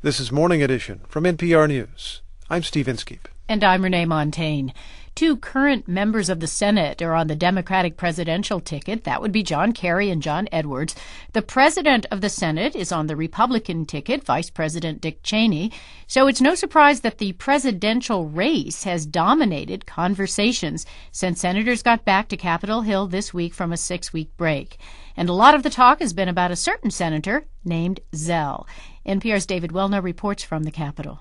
This is Morning Edition from NPR News. I'm Steve Inskeep. And I'm Renee Montagne. Two current members of the Senate are on the Democratic presidential ticket. That would be John Kerry and John Edwards. The president of the Senate is on the Republican ticket, Vice President Dick Cheney. So it's no surprise that the presidential race has dominated conversations since senators got back to Capitol Hill this week from a 6-week break. And a lot of the talk has been about a certain senator named Zell. NPR's David Welner reports from the Capitol.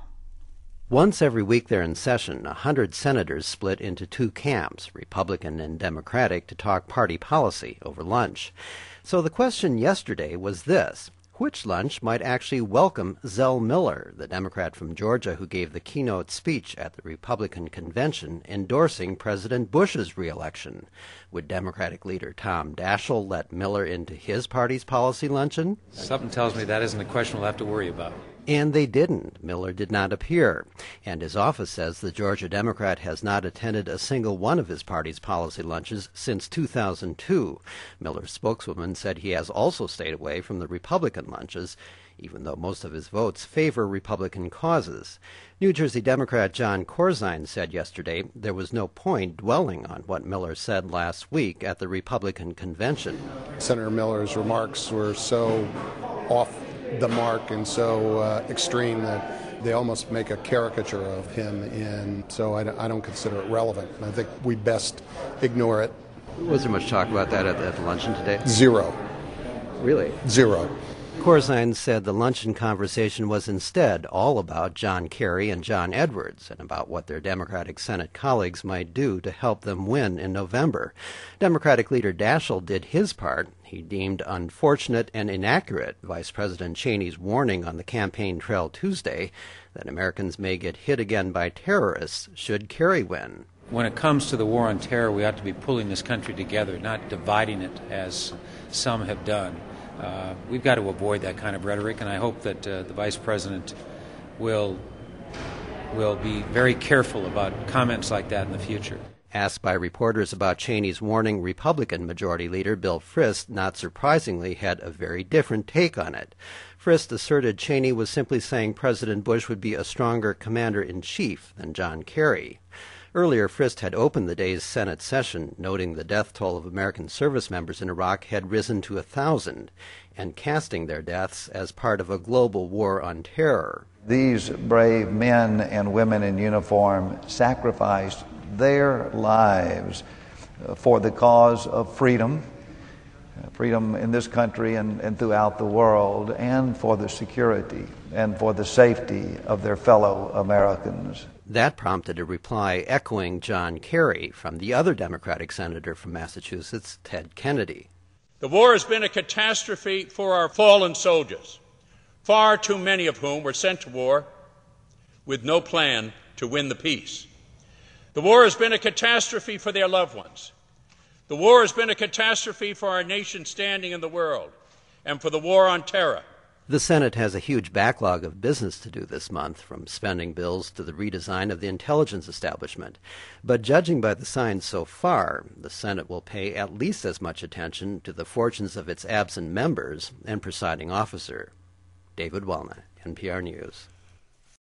Once every week they're in session, 100 senators split into two camps, Republican and Democratic, to talk party policy over lunch. So the question yesterday was this: which lunch might actually welcome Zell Miller, the Democrat from Georgia who gave the keynote speech at the Republican convention endorsing President Bush's reelection? Would Democratic leader Tom Daschle let Miller into his party's policy luncheon? Something tells me that isn't a question we'll have to worry about. And they didn't. Miller did not appear. And his office says the Georgia Democrat has not attended a single one of his party's policy lunches since 2002. Miller's spokeswoman said he has also stayed away from the Republican lunches, even though most of his votes favor Republican causes. New Jersey Democrat John Corzine said yesterday there was no point dwelling on what Miller said last week at the Republican convention. Senator Miller's remarks were so off the mark and so extreme that they almost make a caricature of him, and so I don't consider it relevant. I think we best ignore it. Was there much talk about that at the luncheon today? Zero. Really? Zero. Corzine said the luncheon conversation was instead all about John Kerry and John Edwards and about what their Democratic Senate colleagues might do to help them win in November. Democratic leader Daschle did his part. He deemed unfortunate and inaccurate Vice President Cheney's warning on the campaign trail Tuesday that Americans may get hit again by terrorists should Kerry win. When it comes to the war on terror, we ought to be pulling this country together, not dividing it as some have done. We've got to avoid that kind of rhetoric, and I hope that the Vice President will be very careful about comments like that in the future. Asked by reporters about Cheney's warning, Republican Majority Leader Bill Frist, not surprisingly, had a very different take on it. Frist asserted Cheney was simply saying President Bush would be a stronger commander-in-chief than John Kerry. Earlier, Frist had opened the day's Senate session, noting the death toll of American service members in Iraq had risen to 1,000, and casting their deaths as part of a global war on terror. These brave men and women in uniform sacrificed their lives for the cause of freedom in this country and throughout the world, and for the security and for the safety of their fellow Americans. That prompted a reply echoing John Kerry from the other Democratic senator from Massachusetts, Ted Kennedy. The war has been a catastrophe for our fallen soldiers, far too many of whom were sent to war with no plan to win the peace. The war has been a catastrophe for their loved ones. The war has been a catastrophe for our nation's standing in the world and for the war on terror. The Senate has a huge backlog of business to do this month, from spending bills to the redesign of the intelligence establishment. But judging by the signs so far, the Senate will pay at least as much attention to the fortunes of its absent members and presiding officer. David Welner, NPR News.